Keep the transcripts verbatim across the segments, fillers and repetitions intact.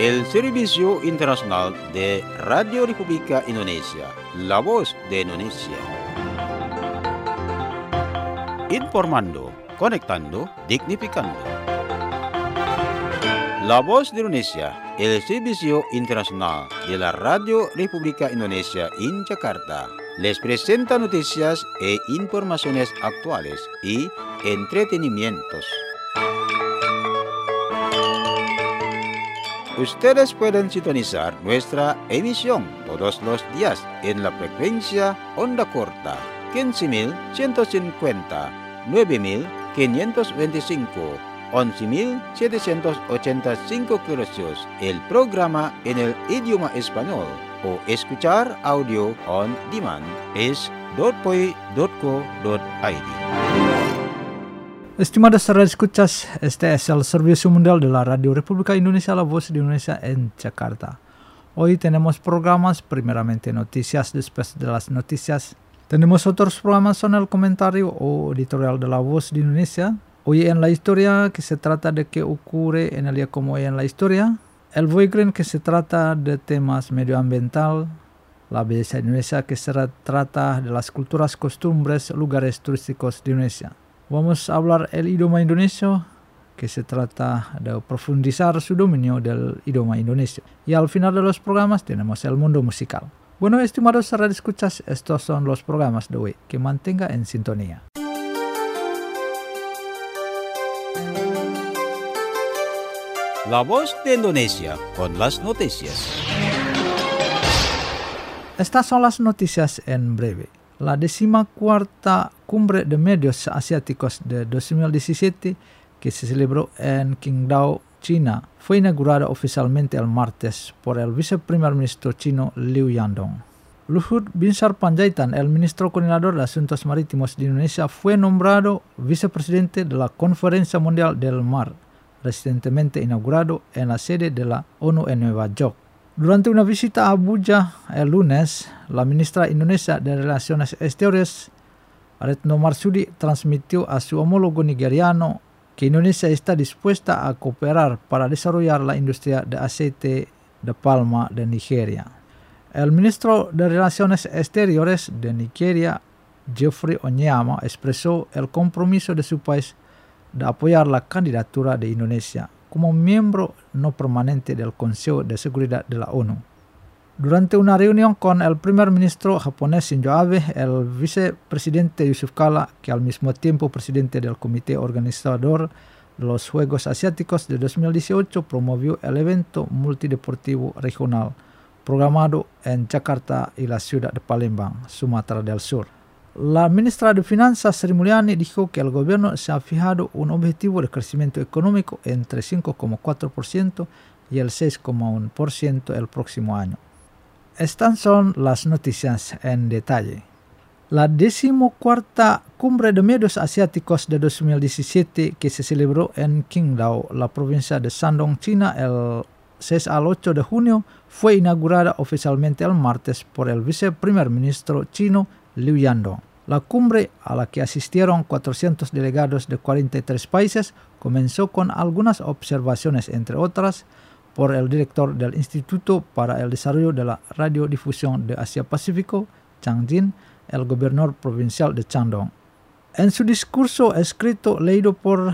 el Servicio Internacional de Radio República Indonesia, la voz de Indonesia. Informando, conectando, dignificando. La voz de Indonesia, el Servicio Internacional de la Radio República Indonesia en Jakarta, les presenta noticias e informaciones actuales y entretenimientos. Ustedes pueden sintonizar nuestra emisión todos los días en la frecuencia onda corta quince mil ciento cincuenta, nueve mil quinientos veinticinco, once mil setecientos ochenta y cinco kHz, el programa en el idioma español, o escuchar audio on demand es dot p o i dot co dot i d. Estimados radioescuchas, este es el Servicio Mundial de la Radio República Indonesia, la voz de Indonesia en Jakarta. Hoy tenemos programas, primeramente noticias, después de las noticias tenemos otros programas, son el comentario o editorial de la voz de Indonesia. Hoy en la historia, que se trata de qué ocurre en el día como hoy en la historia. El Voigreen, que se trata de temas medioambiental. La belleza de Indonesia, que se trata de las culturas, costumbres, lugares turísticos de Indonesia. Vamos a hablar el idioma indonesio, que se trata de profundizar su dominio del idioma indonesio. Y al final de los programas tenemos el mundo musical. Bueno, estimados radioescuchas, estos son los programas de hoy. Que mantenga en sintonía. La voz de Indonesia con las noticias. Estas son las noticias en breve. La decimacuarta Cumbre de Medios Asiáticos de dos mil diecisiete, que se celebró en Qingdao, China, fue inaugurada oficialmente el martes por el viceprimer ministro chino Liu Yandong. Luhut Binsar Panjaitan, el ministro coordinador de Asuntos Marítimos de Indonesia, fue nombrado vicepresidente de la Conferencia Mundial del Mar, recientemente inaugurado en la sede de la ONU en Nueva York. Durante una visita a Abuja el lunes, la ministra indonesia de Relaciones Exteriores, Retno Marsudi, transmitió a su homólogo nigeriano que Indonesia está dispuesta a cooperar para desarrollar la industria de aceite de palma de Nigeria. El ministro de Relaciones Exteriores de Nigeria, Geoffrey Onyema, expresó el compromiso de su país de apoyar la candidatura de Indonesia como miembro no permanente del Consejo de Seguridad de la ONU. Durante una reunión con el primer ministro japonés Shinzo Abe, el vicepresidente Yusuf Kala, que al mismo tiempo presidente del comité organizador de los Juegos Asiáticos de dos mil dieciocho, promovió el evento multideportivo regional programado en Jakarta y la ciudad de Palembang, Sumatra del Sur. La ministra de Finanzas, Sri Mulyani, dijo que el gobierno se ha fijado un objetivo de crecimiento económico entre cinco coma cuatro por ciento y el seis coma uno por ciento el próximo año. Estas son las noticias en detalle. La decimocuarta Cumbre de Medios Asiáticos de dos mil diecisiete, que se celebró en Qingdao, la provincia de Shandong, China, el seis al ocho de junio, fue inaugurada oficialmente el martes por el viceprimer ministro chino Liu Yandong. La cumbre, a la que asistieron cuatrocientos delegados de cuarenta y tres países, comenzó con algunas observaciones, entre otras, por el director del Instituto para el Desarrollo de la Radiodifusión de Asia-Pacífico, Chang Jin, el gobernador provincial de Shandong. En su discurso escrito leído por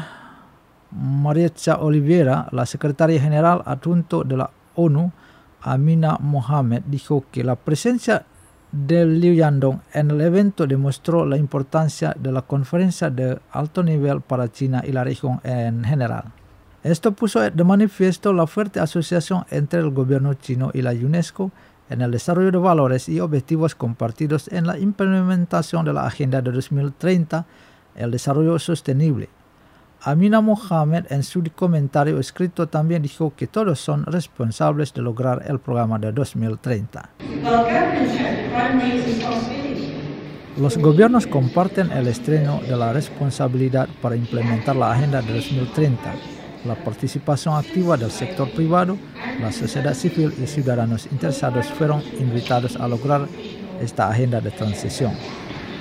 Marietza Oliveira, la secretaria general adjunto de la ONU, Amina Mohamed, dijo que la presencia de Liu Yandong en el evento demostró la importancia de la conferencia de alto nivel para China y la región en general. Esto puso de manifiesto la fuerte asociación entre el gobierno chino y la UNESCO en el desarrollo de valores y objetivos compartidos en la implementación de la Agenda de dos mil treinta, el desarrollo sostenible. Amina Mohamed, en su comentario escrito, también dijo que todos son responsables de lograr el programa de dos mil treinta. Los gobiernos comparten el estreno de la responsabilidad para implementar la Agenda de dos mil treinta. La participación activa del sector privado, la sociedad civil y ciudadanos interesados fueron invitados a lograr esta agenda de transición.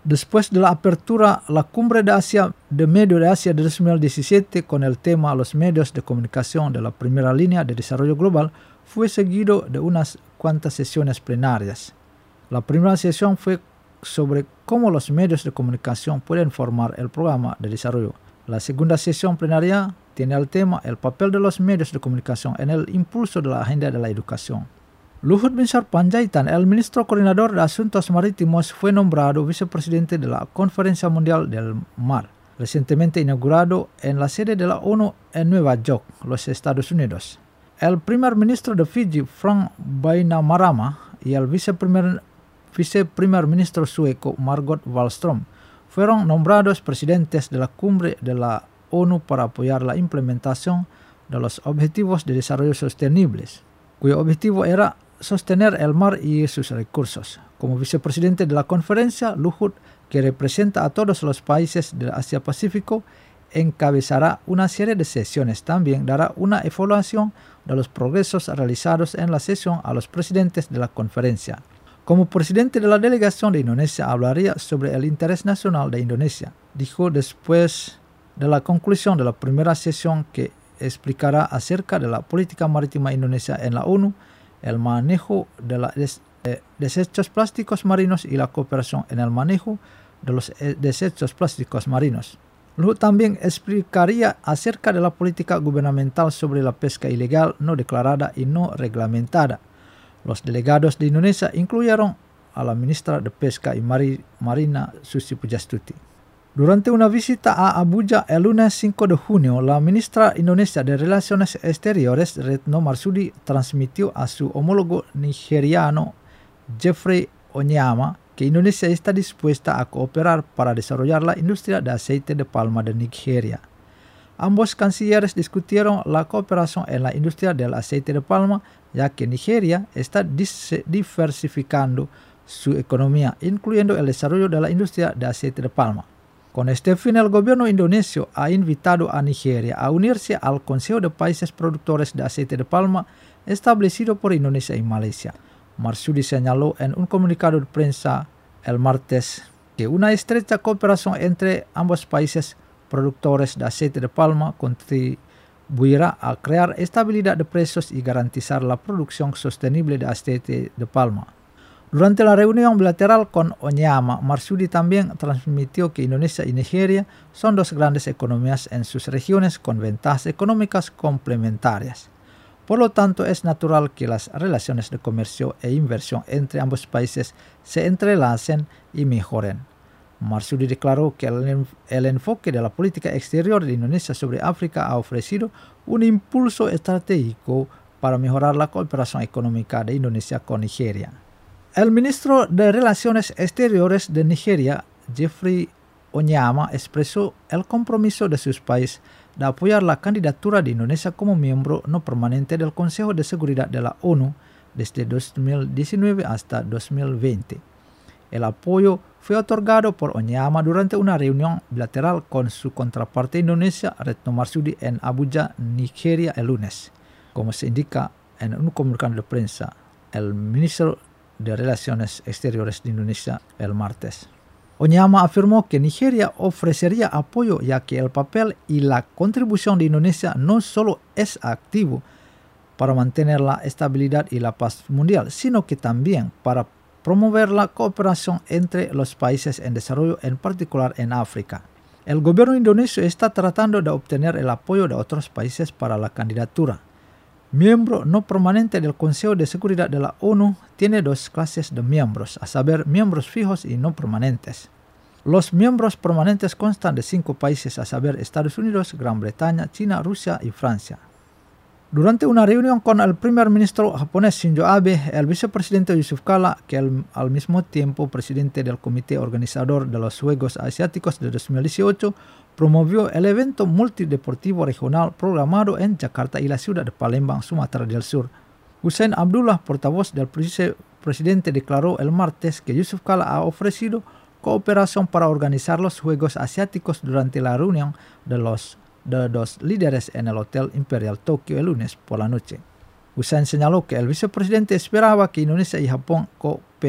Después de la apertura la Cumbre de Asia de Medio de Asia de dos mil diecisiete con el tema Los medios de comunicación de la primera línea de desarrollo global, fue seguido de unas cuantas sesiones plenarias. La primera sesión fue sobre cómo los medios de comunicación pueden formar el programa de desarrollo. La segunda sesión plenaria tiene el tema El papel de los medios de comunicación en el impulso de la agenda de la educación. Luhut Binsar Panjaitan, el ministro coordinador de Asuntos Marítimos, fue nombrado vicepresidente de la Conferencia Mundial del Mar, recientemente inaugurado en la sede de la ONU en Nueva York, los Estados Unidos. El primer ministro de Fiji, Frank Bainimarama, y el viceprimer, viceprimer ministro sueco, Margot Wallström, fueron nombrados presidentes de la cumbre de la ONU para apoyar la implementación de los Objetivos de Desarrollo Sostenibles, cuyo objetivo era sostener el mar y sus recursos. Como vicepresidente de la conferencia, Luhut, que representa a todos los países del Asia-Pacífico, encabezará una serie de sesiones. También dará una evaluación de los progresos realizados en la sesión a los presidentes de la conferencia. Como presidente de la delegación de Indonesia, hablaría sobre el interés nacional de Indonesia. Dijo después de la conclusión de la primera sesión que explicará acerca de la política marítima indonesia en la ONU, el manejo de los des, eh, desechos plásticos marinos y la cooperación en el manejo de los eh, desechos plásticos marinos. Luego también explicaría acerca de la política gubernamental sobre la pesca ilegal no declarada y no reglamentada. Los delegados de Indonesia incluyeron a la ministra de Pesca y Mari, Marina Susi Pujastuti. Durante una visita a Abuja el lunes cinco de junio, la ministra indonesia de Relaciones Exteriores, Retno Marsudi, transmitió a su homólogo nigeriano, Jeffrey Onyema, que Indonesia está dispuesta a cooperar para desarrollar la industria de aceite de palma de Nigeria. Ambos cancilleres discutieron la cooperación en la industria del aceite de palma, ya que Nigeria está diversificando su economía, incluyendo el desarrollo de la industria de aceite de palma. Con este fin, el gobierno indonesio ha invitado a Nigeria a unirse al Consejo de Países Productores de Aceite de Palma establecido por Indonesia y Malaysia. Marsudi señaló en un comunicado de prensa el martes que una estrecha cooperación entre ambos países productores de aceite de palma contribuirá a crear estabilidad de precios y garantizar la producción sostenible de aceite de palma. Durante la reunión bilateral con Onyema, Marsudi también transmitió que Indonesia y Nigeria son dos grandes economías en sus regiones con ventajas económicas complementarias. Por lo tanto, es natural que las relaciones de comercio e inversión entre ambos países se entrelacen y mejoren. Marsudi declaró que el, el enfoque de la política exterior de Indonesia sobre África ha ofrecido un impulso estratégico para mejorar la cooperación económica de Indonesia con Nigeria. El ministro de Relaciones Exteriores de Nigeria, Jeffrey Onyema, expresó el compromiso de su país de apoyar la candidatura de Indonesia como miembro no permanente del Consejo de Seguridad de la ONU desde dos mil diecinueve hasta dos mil veinte. El apoyo fue otorgado por Onyema durante una reunión bilateral con su contraparte indonesia, Retno Marsudi, en Abuja, Nigeria, el lunes. Como se indica en un comunicado de prensa, el ministro de Relaciones Exteriores de Indonesia el martes. Onyema afirmó que Nigeria ofrecería apoyo ya que el papel y la contribución de Indonesia no solo es activo para mantener la estabilidad y la paz mundial, sino que también para promover la cooperación entre los países en desarrollo, en particular en África. El gobierno indonesio está tratando de obtener el apoyo de otros países para la candidatura. Miembro no permanente del Consejo de Seguridad de la ONU tiene dos clases de miembros, a saber, miembros fijos y no permanentes. Los miembros permanentes constan de cinco países, a saber, Estados Unidos, Gran Bretaña, China, Rusia y Francia. Durante una reunión con el primer ministro japonés Shinzo Abe, el vicepresidente Yusuf Kala, que el, al mismo tiempo presidente del comité organizador de los Juegos Asiáticos de dos mil dieciocho, promovió el evento multideportivo regional programado en Jakarta y la ciudad de Palembang, Sumatera del Sur. Hussein Abdullah, portavoz del presidente, declaró el martes que Yusuf Kala ha ofrecido cooperación para organizar los Juegos Asiáticos durante la reunión de los de dos líderes en el Hotel Imperial Tokio el lunes por la noche. Hussein señaló que el vicepresidente esperaba que Indonesia y Japón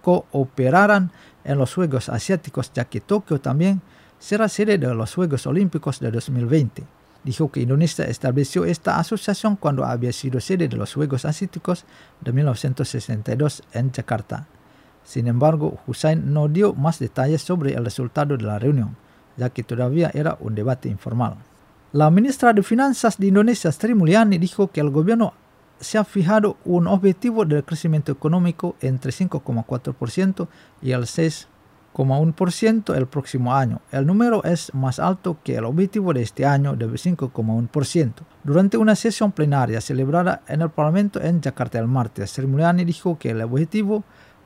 cooperaran en los Juegos Asiáticos, ya que Tokio también será sede de los Juegos Olímpicos de dos mil veinte. Dijo que Indonesia estableció esta asociación cuando había sido sede de los Juegos Asiáticos de mil novecientos sesenta y dos en Yakarta. Sin embargo, Hussein no dio más detalles sobre el resultado de la reunión, ya que todavía era un debate informal. La ministra de Finanzas de Indonesia, Sri Mulyani, dijo que el gobierno se ha fijado un objetivo de crecimiento económico entre cinco coma cuatro por ciento y el seis coma uno por ciento el próximo año. El número es más alto que el objetivo de este año de cinco coma uno por ciento. Durante una sesión plenaria celebrada en el Parlamento en Yakarta el martes, Sri Mulyani dijo que el objetivo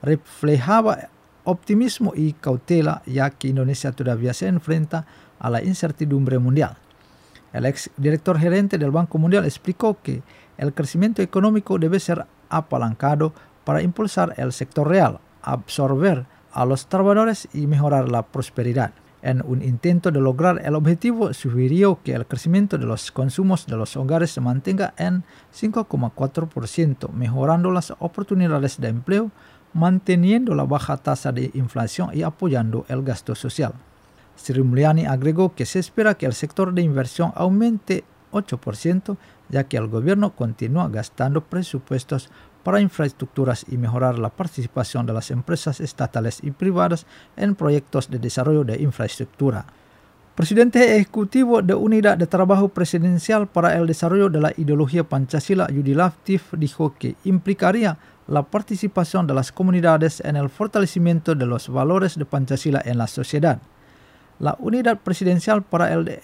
reflejaba optimismo y cautela, ya que Indonesia todavía se enfrenta a la incertidumbre mundial. El ex director gerente del Banco Mundial explicó que el crecimiento económico debe ser apalancado para impulsar el sector real, absorber a los trabajadores y mejorar la prosperidad. En un intento de lograr el objetivo, sugirió que el crecimiento de los consumos de los hogares se mantenga en cinco coma cuatro por ciento, mejorando las oportunidades de empleo, manteniendo la baja tasa de inflación y apoyando el gasto social. Sri Mulyani agregó que se espera que el sector de inversión aumente ocho por ciento, ya que el gobierno continúa gastando presupuestos para infraestructuras y mejorar la participación de las empresas estatales y privadas en proyectos de desarrollo de infraestructura. Presidente Ejecutivo de Unidad de Trabajo Presidencial para el Desarrollo de la Ideología Pancasila, Yudi Latif, dijo que implicaría la participación de las comunidades en el fortalecimiento de los valores de Pancasila en la sociedad. La Unidad Presidencial para el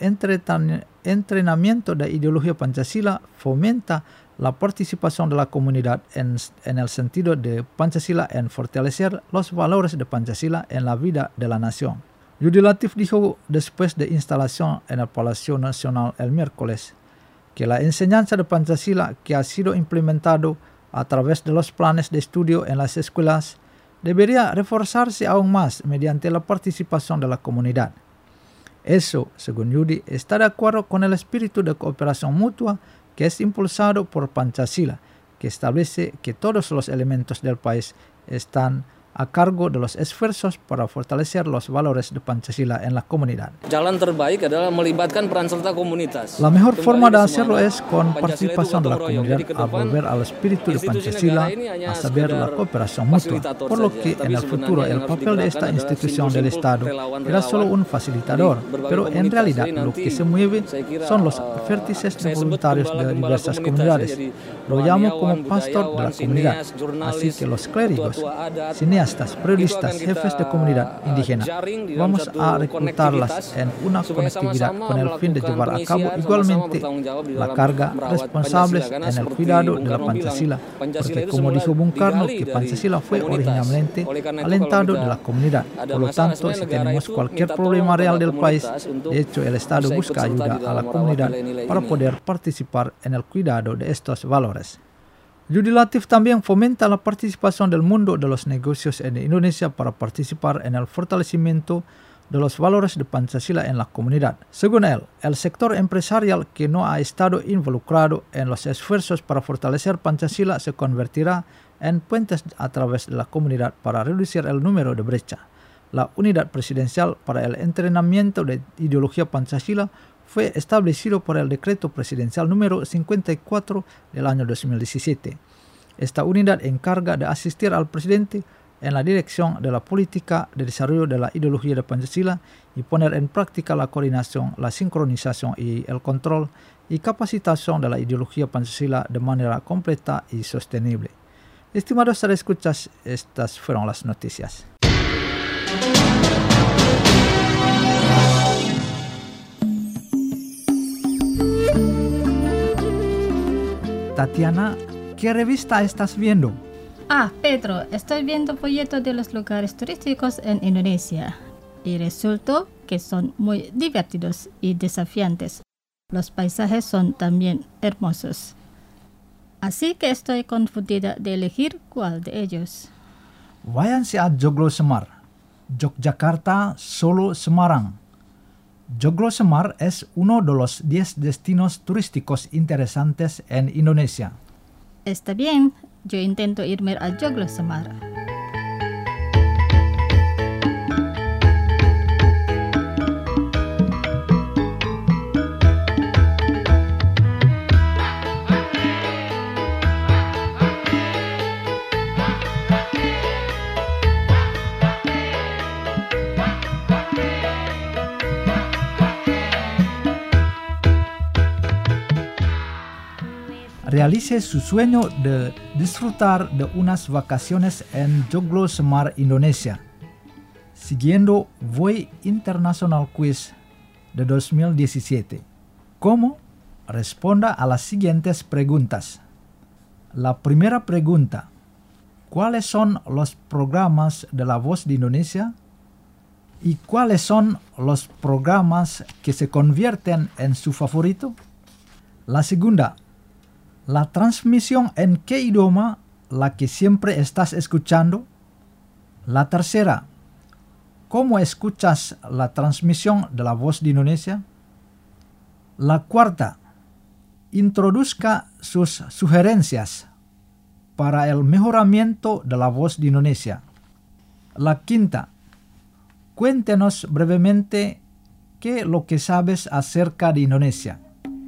Entrenamiento de Ideología Pancasila fomenta la participación de la comunidad en, en el sentido de Pancasila en fortalecer los valores de Pancasila en la vida de la nación. Yudi Latif dijo después de instalación en el Palacio Nacional el miércoles que la enseñanza de Pancasila que ha sido implementado a través de los planes de estudio en las escuelas debería reforzarse aún más mediante la participación de la comunidad. Eso, según Yudi, está de acuerdo con el espíritu de cooperación mutua que es impulsado por Pancasila, que establece que todos los elementos del país están a cargo de los esfuerzos para fortalecer los valores de Pancasila en la comunidad. Jalan terbaik adalah melibatkan peran serta komunitas. La mejor forma de hacerlo es con participación de la comunidad a volver al espíritu de Pancasila, a saber la cooperación mutua, por lo que en el futuro el papel de esta institución del Estado era solo un facilitador, pero en realidad lo que se mueve son los vértices de voluntarios de diversas comunidades. Lo llamo como pastor de la comunidad, así que los clérigos, cineastas, periodistas, jefes de comunidad indígena, vamos a reclutarlas en una conectividad con el fin de llevar a cabo igualmente la carga responsables en el cuidado de la Pancasila, porque como dijo Bung Karno, que Pancasila fue originalmente alentado de la comunidad. Por lo tanto, si tenemos cualquier problema real del país, de hecho el Estado busca ayuda a la comunidad para poder participar en el cuidado de estos valores. Yudi Latif también fomenta la participación del mundo de los negocios en Indonesia para participar en el fortalecimiento de los valores de Pancasila en la comunidad. Según él, el sector empresarial que no ha estado involucrado en los esfuerzos para fortalecer Pancasila se convertirá en puentes a través de la comunidad para reducir el número de brecha. La Unidad Presidencial para el Entrenamiento de Ideología Pancasila fue establecido por el Decreto Presidencial número cincuenta y cuatro del año dos mil diecisiete. Esta unidad encarga de asistir al presidente en la dirección de la política de desarrollo de la ideología de Pancasila y poner en práctica la coordinación, la sincronización y el control y capacitación de la ideología Pancasila de manera completa y sostenible. Estimados escuchas, estas fueron las noticias. Tatiana, ¿qué revista estás viendo? Ah, Pedro, estoy viendo folletos de los lugares turísticos en Indonesia y resultó que son muy divertidos y desafiantes. Los paisajes son también hermosos. Así que estoy confundida de elegir cuál de ellos. Váyanse a Joglo Semar, Yogyakarta, Solo, Semarang. Joglo Semar es uno de los diez destinos turísticos interesantes en Indonesia. Está bien, yo intento irme a Joglo Semar. realice su sueño de disfrutar de unas vacaciones en Joglo Semar, Indonesia, siguiendo Voy International Quiz de dos mil diecisiete. ¿Cómo? Responda a las siguientes preguntas. La primera pregunta: ¿cuáles son los programas de La Voz de Indonesia? ¿Y cuáles son los programas que se convierten en su favorito? La segunda: ¿la transmisión en qué idioma la que siempre estás escuchando? La tercera: ¿cómo escuchas la transmisión de La Voz de Indonesia? La cuarta: introduzca sus sugerencias para el mejoramiento de La Voz de Indonesia. La quinta: cuéntenos brevemente qué es lo que sabes acerca de Indonesia.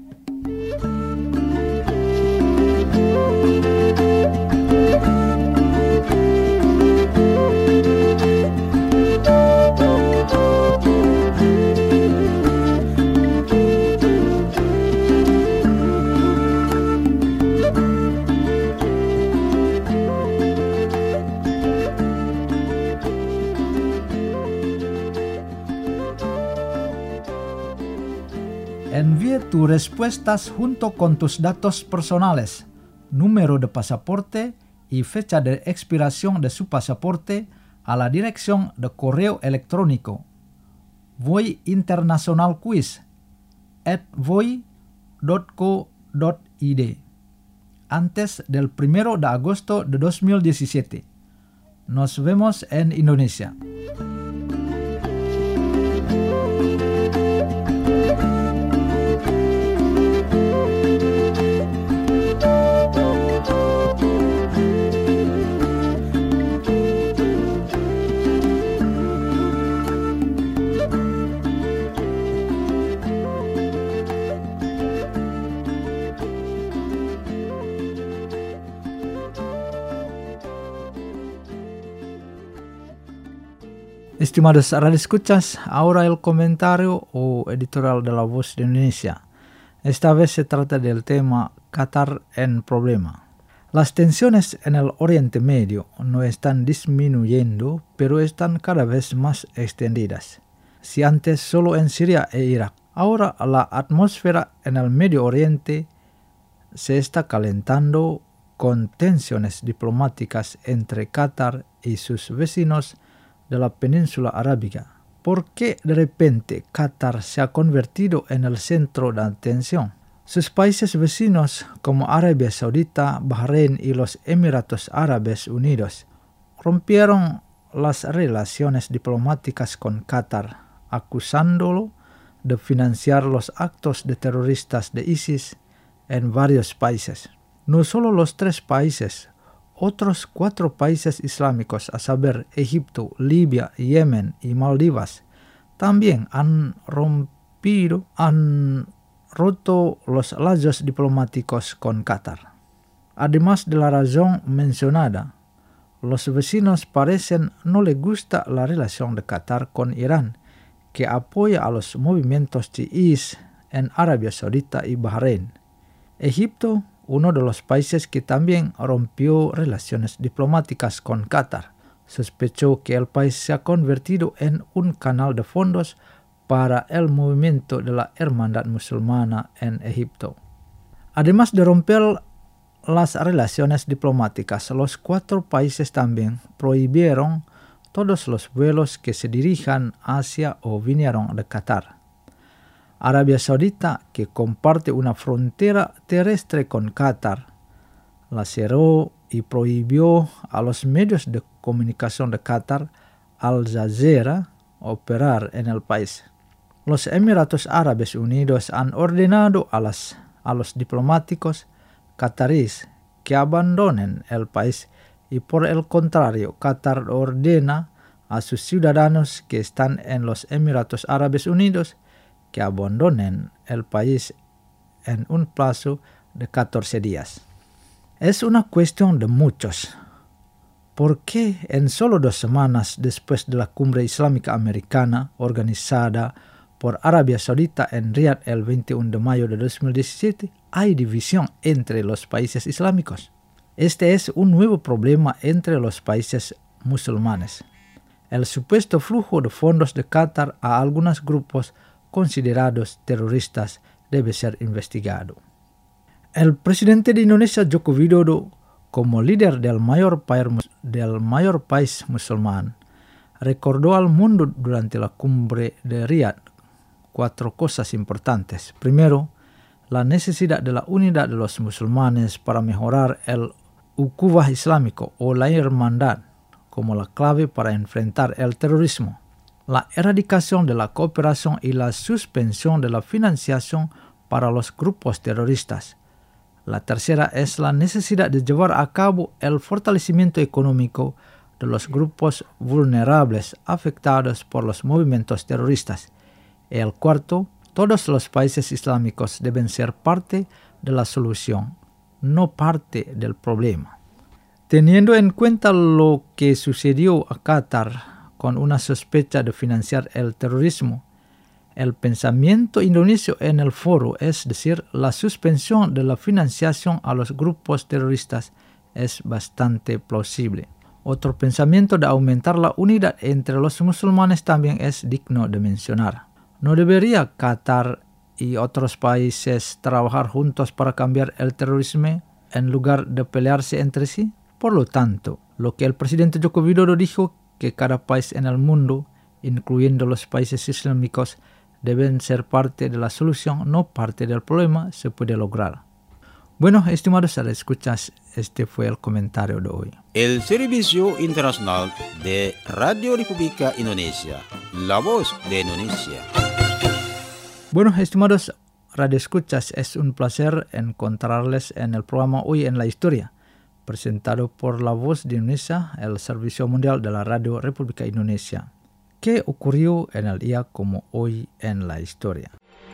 Envíe tus respuestas junto con tus datos personales, número de pasaporte y fecha de expiración de su pasaporte a la dirección de correo electrónico voyinternationalquiz at voy punto co punto id antes del primero de agosto de dos mil diecisiete. Nos vemos en Indonesia. Estimados radioescuchas, ahora el comentario o editorial de La Voz de Indonesia. Esta vez se trata del tema Qatar en problema. Las tensiones en el Oriente Medio no están disminuyendo, pero están cada vez más extendidas. Si antes solo en Siria e Irak, ahora la atmósfera en el Medio Oriente se está calentando con tensiones diplomáticas entre Qatar y sus vecinos de la península arábiga. ¿Por qué de repente Qatar se ha convertido en el centro de atención? Sus países vecinos como Arabia Saudita, Bahrein y los Emiratos Árabes Unidos rompieron las relaciones diplomáticas con Qatar, acusándolo de financiar los actos de terroristas de ISIS en varios países. No solo los tres países, otros cuatro países islámicos, a saber Egipto, Libia, Yemen y Maldivas, también han rompido, han roto los lazos diplomáticos con Qatar. Además de la razón mencionada, los vecinos parecen no les gusta la relación de Qatar con Irán, que apoya a los movimientos chiíes en Arabia Saudita y Bahrein. Egipto, uno de los países que también rompió relaciones diplomáticas con Qatar, sospechó que el país se ha convertido en un canal de fondos para el movimiento de la Hermandad Musulmana en Egipto. Además de romper las relaciones diplomáticas, los cuatro países también prohibieron todos los vuelos que se dirijan hacia o vinieron de Qatar. Arabia Saudita, que comparte una frontera terrestre con Qatar, la cerró y prohibió a los medios de comunicación de Qatar, Al Jazeera, operar en el país. Los Emiratos Árabes Unidos han ordenado a, las, a los diplomáticos qataríes que abandonen el país y por el contrario, Qatar ordena a sus ciudadanos que están en los Emiratos Árabes Unidos que abandonen el país en un plazo de catorce días. Es una cuestión de muchos. ¿Por qué en solo dos semanas después de la Cumbre Islámica Americana organizada por Arabia Saudita en Riad el veintiuno de mayo de dos mil diecisiete, hay división entre los países islámicos. Este es un nuevo problema entre los países musulmanes. El supuesto flujo de fondos de Qatar a algunos grupos considerados terroristas debe ser investigado. El presidente de Indonesia, Joko Widodo, como líder del mayor, del mayor país musulmán, recordó al mundo durante la cumbre de Riyadh cuatro cosas importantes. Primero, la necesidad de la unidad de los musulmanes para mejorar el ukhuwah islámico o la hermandad como la clave para enfrentar el terrorismo, la erradicación de la cooperación y la suspensión de la financiación para los grupos terroristas. La tercera es la necesidad de llevar a cabo el fortalecimiento económico de los grupos vulnerables afectados por los movimientos terroristas. El cuarto, todos los países islámicos deben ser parte de la solución, no parte del problema. Teniendo en cuenta lo que sucedió a Qatar con una sospecha de financiar el terrorismo, el pensamiento indonesio en el foro, es decir, la suspensión de la financiación a los grupos terroristas, es bastante plausible. Otro pensamiento de aumentar la unidad entre los musulmanes también es digno de mencionar. ¿No debería Qatar y otros países trabajar juntos para cambiar el terrorismo en lugar de pelearse entre sí? Por lo tanto, lo que el presidente Joko Widodo dijo, que cada país en el mundo, incluyendo los países islámicos, deben ser parte de la solución, no parte del problema, se puede lograr. Bueno, estimados escuchas, este fue el comentario de hoy. El Servicio Internacional de Radio República Indonesia, la voz de Indonesia. Bueno, estimados radioescuchas, es un placer encontrarles en el programa Hoy en la Historia, presentado por La Voz de Indonesia, el Servicio Mundial de la Radio República Indonesia. ¿Qué ocurrió en el día como hoy en la historia?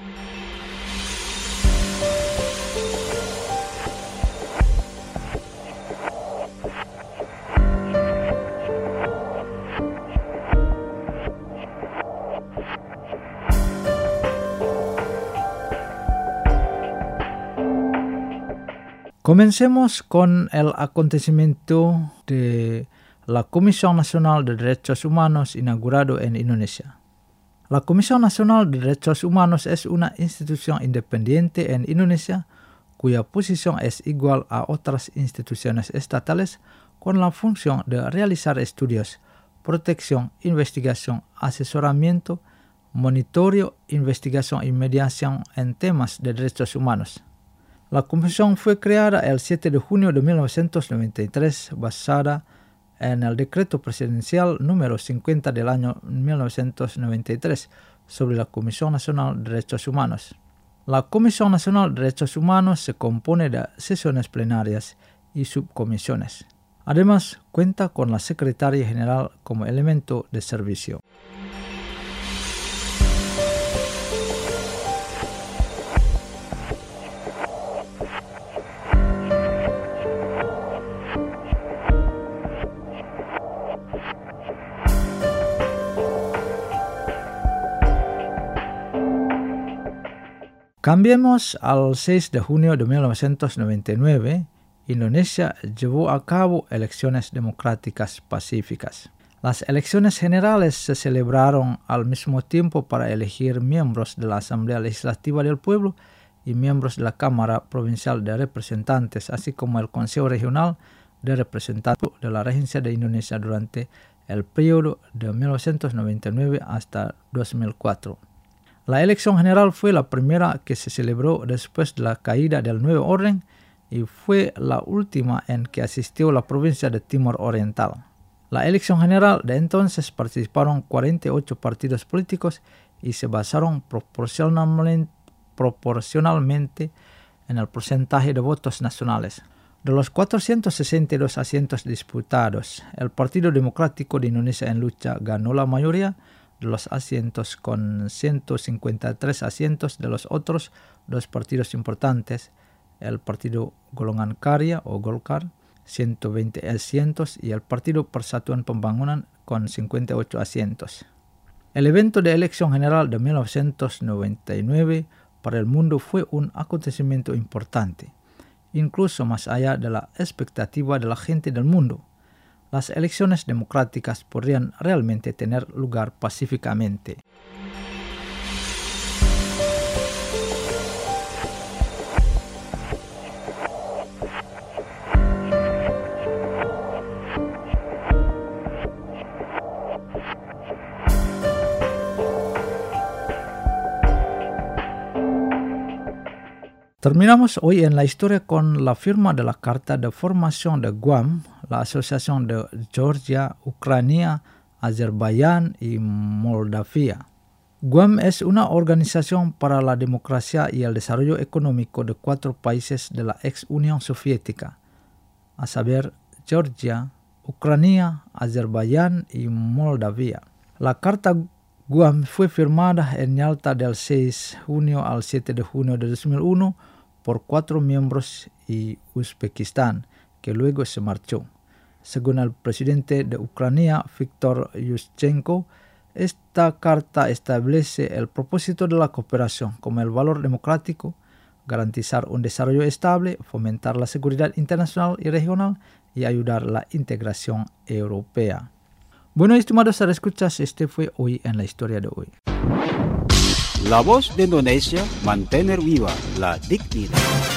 Comencemos con el acontecimiento de la Comisión Nacional de Derechos Humanos inaugurado en Indonesia. La Comisión Nacional de Derechos Humanos es una institución independiente en Indonesia cuya posición es igual a otras instituciones estatales con la función de realizar estudios, protección, investigación, asesoramiento, monitoreo, investigación y mediación en temas de derechos humanos. La comisión fue creada el siete de junio de mil novecientos noventa y tres basada en el decreto presidencial número cincuenta del año mil novecientos noventa y tres sobre la Comisión Nacional de Derechos Humanos. La Comisión Nacional de Derechos Humanos se compone de sesiones plenarias y subcomisiones. Además, cuenta con la Secretaria General como elemento de servicio. Cambiemos al seis de junio de mil novecientos noventa y nueve, Indonesia llevó a cabo elecciones democráticas pacíficas. Las elecciones generales se celebraron al mismo tiempo para elegir miembros de la Asamblea Legislativa del Pueblo y miembros de la Cámara Provincial de Representantes, así como el Consejo Regional de Representantes de la Regencia de Indonesia durante el periodo de mil novecientos noventa y nueve hasta dos mil cuatro. La elección general fue la primera que se celebró después de la caída del nuevo orden y fue la última en que asistió la provincia de Timor Oriental. La elección general de entonces participaron cuarenta y ocho partidos políticos y se basaron proporcionalmente, proporcionalmente en el porcentaje de votos nacionales. De los cuatrocientos sesenta y dos asientos disputados, el Partido Democrático de Indonesia en Lucha ganó la mayoría de los asientos con ciento cincuenta y tres asientos de los otros dos partidos importantes, el Partido Golongan Karya o Golkar, ciento veinte asientos, y el Partido Persatuan Pembangunan con cincuenta y ocho asientos. El evento de elección general de mil novecientos noventa y nueve para el mundo fue un acontecimiento importante, incluso más allá de la expectativa de la gente del mundo. Las elecciones democráticas podrían realmente tener lugar pacíficamente. Terminamos hoy en la historia con la firma de la Carta de Formación de Guam, la Asociación de Georgia, Ucrania, Azerbaiyán y Moldavia. Guam es una organización para la democracia y el desarrollo económico de cuatro países de la ex Unión Soviética, a saber, Georgia, Ucrania, Azerbaiyán y Moldavia. La Carta Guam fue firmada en Yalta del seis de junio al siete de junio de dos mil uno por cuatro miembros y Uzbekistán, que luego se marchó. Según el presidente de Ucrania, Viktor Yushchenko, esta carta establece el propósito de la cooperación como el valor democrático, garantizar un desarrollo estable, fomentar la seguridad internacional y regional y ayudar a la integración europea. Bueno, estimados escuchas, este fue hoy en la historia de hoy. La Voz de Indonesia, mantener viva la dignidad.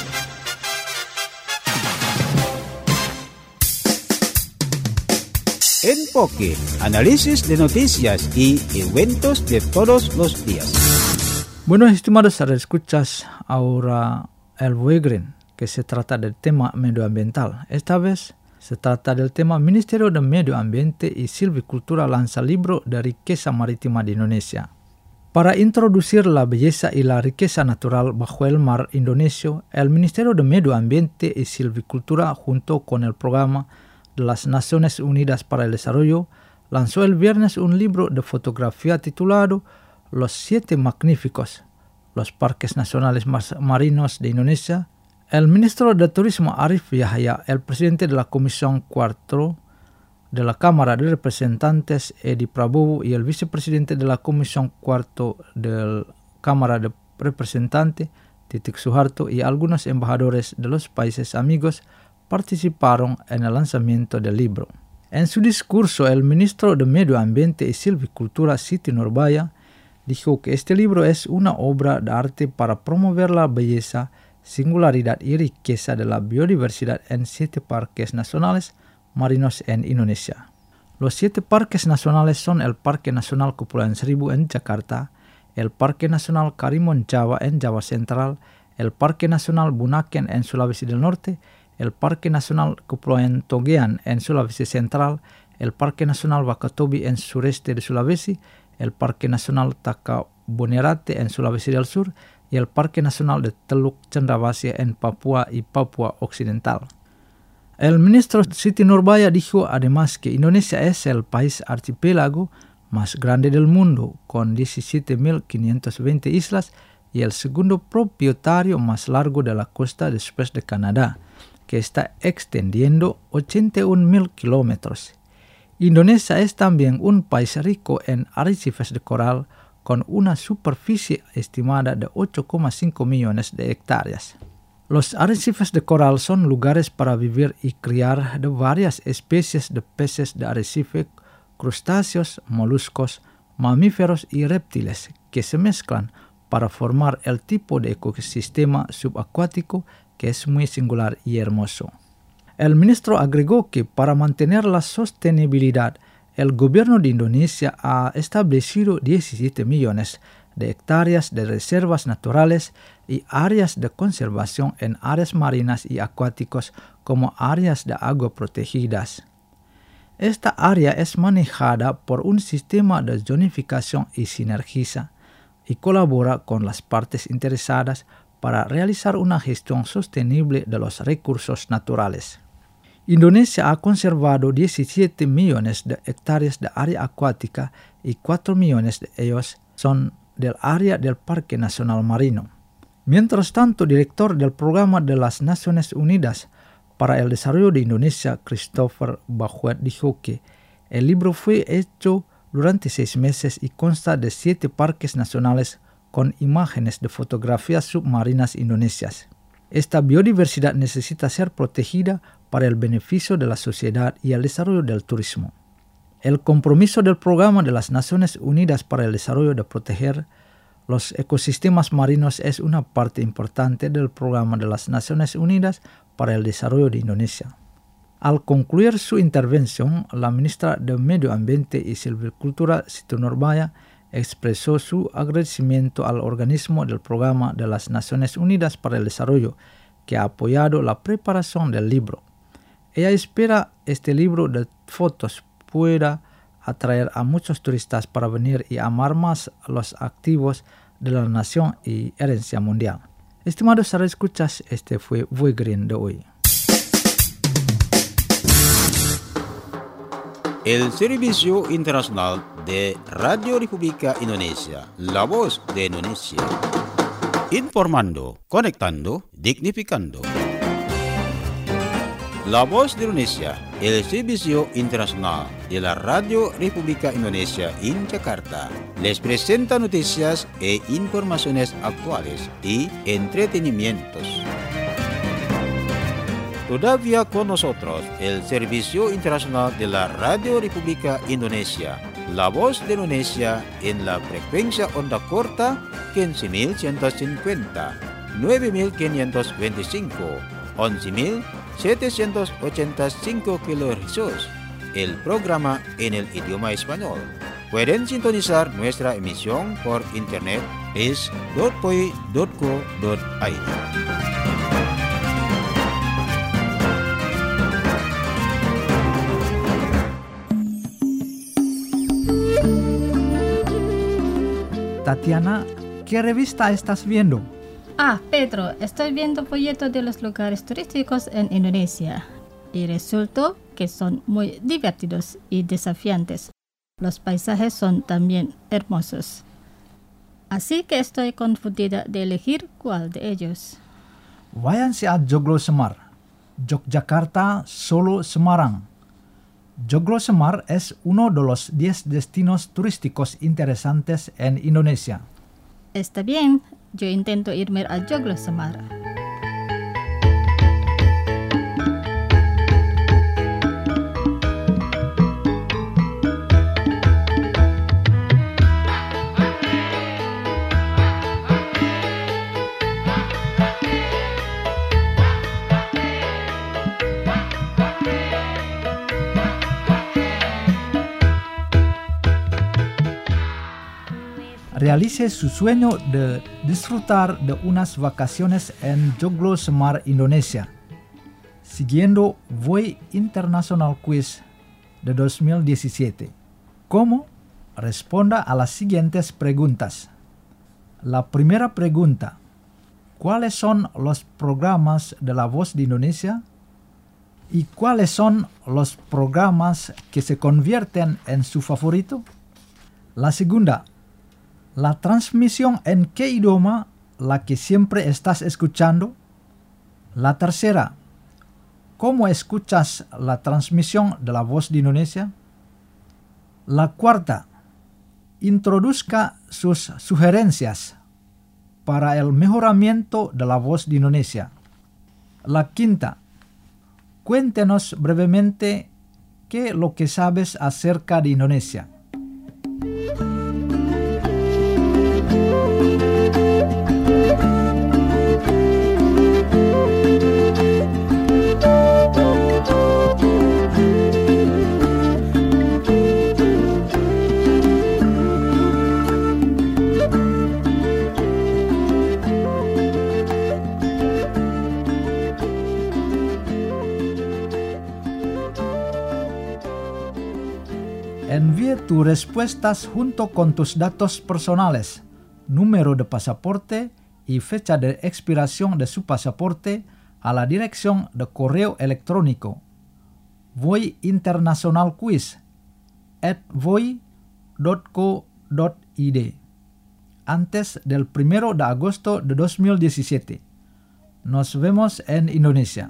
Enfoque, análisis de noticias y eventos de todos los días. Bueno, estimados escuchas, ahora el Wegren, que se trata del tema medioambiental. Esta vez se trata del tema Ministerio de Medio Ambiente y Silvicultura lanza libro de riqueza marítima de Indonesia. Para introducir la belleza y la riqueza natural bajo el mar indonesio, el Ministerio de Medio Ambiente y Silvicultura, junto con el Programa de las Naciones Unidas para el Desarrollo, lanzó el viernes un libro de fotografía titulado Los Siete Magníficos, los Parques Nacionales Marinos de Indonesia. El ministro de Turismo Arif Yahya, el presidente de la Comisión Cuarto de la Cámara de Representantes Edi Prabowo y el vicepresidente de la Comisión Cuarto de la Cámara de Representantes Titik Suharto y algunos embajadores de los países amigos participaron en el lanzamiento del libro. En su discurso, el ministro de Medio Ambiente y Silvicultura Siti Nurbaya dijo que este libro es una obra de arte para promover la belleza, singularidad y riqueza de la biodiversidad en siete parques nacionales marinos en Indonesia. Los siete parques nacionales son el Parque Nasional Kepulauan Seribu en Jakarta, el Parque Nasional Karimun Jawa en Java Central, el Parque Nasional Bunaken en Sulawesi del Norte, el Parque Nasional Kepulauan Togean en Sulawesi Central, el Parque Nasional Wakatobi en sureste de Sulawesi, el Parque Nasional Takabonerate en Sulawesi del Sur y el Parque Nacional de Teluk Cendrawasih en Papua y Papua Occidental. El ministro Siti Nurbaya dijo además que Indonesia es el país archipiélago más grande del mundo, con diecisiete mil quinientas veinte islas y el segundo propietario más largo de la costa después de Canadá, que está extendiendo ochenta y un mil kilómetros. Indonesia es también un país rico en arrecifes de coral, con una superficie estimada de ocho coma cinco millones de hectáreas. Los arrecifes de coral son lugares para vivir y criar de varias especies de peces de arrecife, crustáceos, moluscos, mamíferos y reptiles que se mezclan para formar el tipo de ecosistema subacuático que es muy singular y hermoso. El ministro agregó que para mantener la sostenibilidad, el gobierno de Indonesia ha establecido diecisiete millones de hectáreas de reservas naturales y áreas de conservación en áreas marinas y acuáticos como áreas de agua protegidas. Esta área es manejada por un sistema de zonificación y sinergiza y colabora con las partes interesadas para realizar una gestión sostenible de los recursos naturales. Indonesia ha conservado diecisiete millones de hectáreas de área acuática y cuatro millones de ellos son del área del Parque Nacional Marino. Mientras tanto, director del Programa de las Naciones Unidas para el Desarrollo de Indonesia, Christopher Bahuet, dijo que el libro fue hecho durante seis meses y consta de siete parques nacionales con imágenes de fotografías submarinas indonesias. Esta biodiversidad necesita ser protegida para el beneficio de la sociedad y el desarrollo del turismo. El compromiso del Programa de las Naciones Unidas para el Desarrollo de proteger los ecosistemas marinos es una parte importante del Programa de las Naciones Unidas para el Desarrollo de Indonesia. Al concluir su intervención, la ministra de Medio Ambiente y Silvicultura, Siti Nurbaya, expresó su agradecimiento al organismo del Programa de las Naciones Unidas para el Desarrollo, que ha apoyado la preparación del libro. Ella espera este libro de fotos pueda atraer a muchos turistas para venir y amar más los activos de la nación y herencia mundial. Estimados escuchas, este fue Voy Green de hoy. El Servicio Internacional de Radio República Indonesia, la voz de Indonesia. Informando, conectando, dignificando. La voz de Indonesia, el Servicio Internacional de la Radio República Indonesia en Jakarta, les presenta noticias e informaciones actuales y entretenimientos. Todavía con nosotros el Servicio Internacional de la Radio República Indonesia, la voz de Indonesia en la frecuencia onda corta quince mil ciento cincuenta, nueve mil quinientos veinticinco, once mil setecientos ochenta y cinco kilohercios, el programa en el idioma español. Pueden sintonizar nuestra emisión por internet es dot poi dot co dot i d. Tatiana, ¿qué revista estás viendo? Ah, Pedro, estoy viendo folletos de los lugares turísticos en Indonesia y resultó que son muy divertidos y desafiantes. Los paisajes son también hermosos. Así que estoy confundida de elegir cuál de ellos. Váyanse a Joglo Semar, Yogyakarta, Solo, Semarang. Joglo Semar es uno de los diez destinos turísticos interesantes en Indonesia. Está bien, yo intento irme a Joglo Semar. Realice su sueño de disfrutar de unas vacaciones en Joglo Semar, Indonesia, siguiendo Voy International Quiz de dos mil diecisiete. ¿Cómo? Responda a las siguientes preguntas. La primera pregunta: ¿cuáles son los programas de La Voz de Indonesia? ¿Y cuáles son los programas que se convierten en su favorito? La segunda: ¿la transmisión en qué idioma la que siempre estás escuchando? La tercera: ¿cómo escuchas la transmisión de La Voz de Indonesia? La cuarta: introduzca sus sugerencias para el mejoramiento de La Voz de Indonesia. La quinta: cuéntenos brevemente qué es lo que sabes acerca de Indonesia. Envíe tus respuestas junto con tus datos personales, número de pasaporte y fecha de expiración de su pasaporte a la dirección de correo electrónico voyinternationalquiz at voy dot co dot i d antes del primero de agosto de dos mil diecisiete. Nos vemos en Indonesia.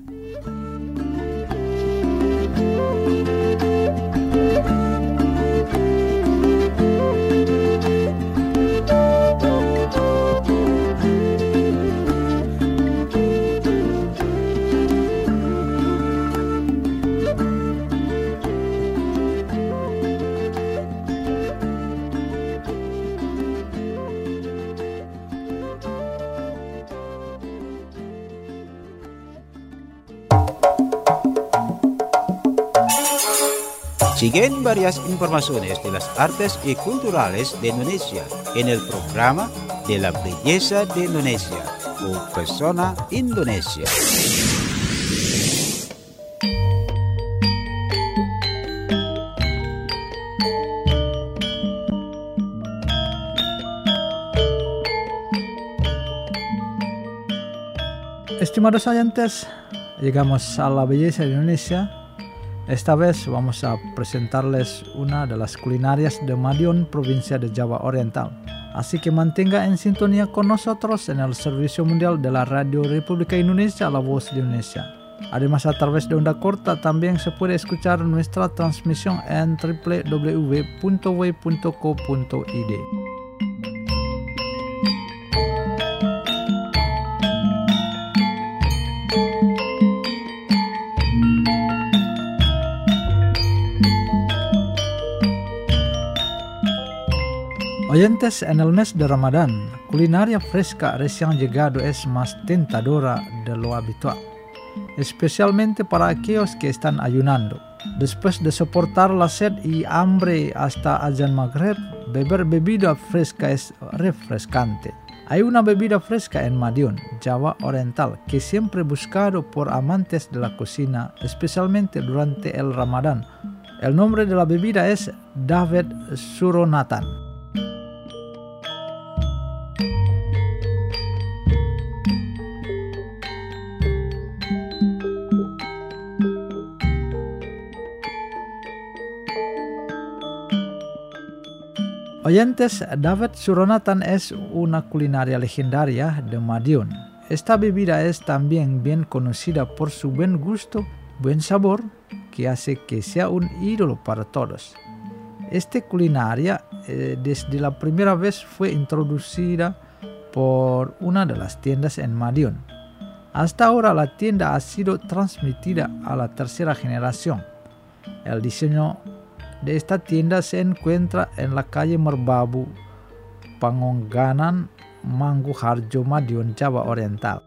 Siguen varias informaciones de las artes y culturales de Indonesia en el programa de la belleza de Indonesia o Persona Indonesia. Estimados oyentes, llegamos a la belleza de Indonesia. Esta vez vamos a presentarles una de las culinarias de Madiun, provincia de Java Oriental. Así que mantenga en sintonía con nosotros en el Servicio Mundial de la Radio República Indonesia, La Voz de Indonesia. Además, a través de onda corta también se puede escuchar nuestra transmisión en doble u doble u doble u punto w punto co punto i d. Oyentes, en el mes de Ramadán, culinaria fresca recién llegado es más tentadora de lo habitual, especialmente para aquellos que están ayunando. Después de soportar la sed y hambre hasta azan maghrib, beber bebida fresca es refrescante. Hay una bebida fresca en Madiun, Java Oriental, que siempre buscado por amantes de la cocina, especialmente durante el Ramadán. El nombre de la bebida es Dawet Suronatan. Oyentes, Dawet Suronatan es una culinaria legendaria de Madiun. Esta bebida es también bien conocida por su buen gusto, buen sabor, que hace que sea un ídolo para todos. Esta culinaria eh, desde la primera vez fue introducida por una de las tiendas en Madiun. Hasta ahora la tienda ha sido transmitida a la tercera generación. El diseño de esta tienda se encuentra en la calle Merbabu, Pangongganan, Mangkuharjo, Madiun, Java Oriental.